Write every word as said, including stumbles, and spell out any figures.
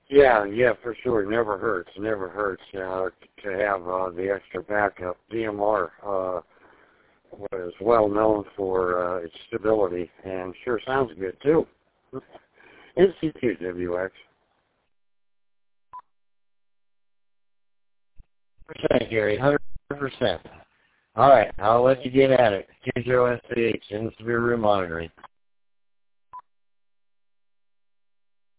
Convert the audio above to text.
Yeah, yeah, for sure. Never hurts. Never hurts uh, to have uh, the extra backup. D M R uh, was well known for uh, its stability, and sure sounds good too. Institute W X. one hundred percent, Gary. one hundred percent. All right, I'll let you get at it. Kenjo S C H in severe room monitoring.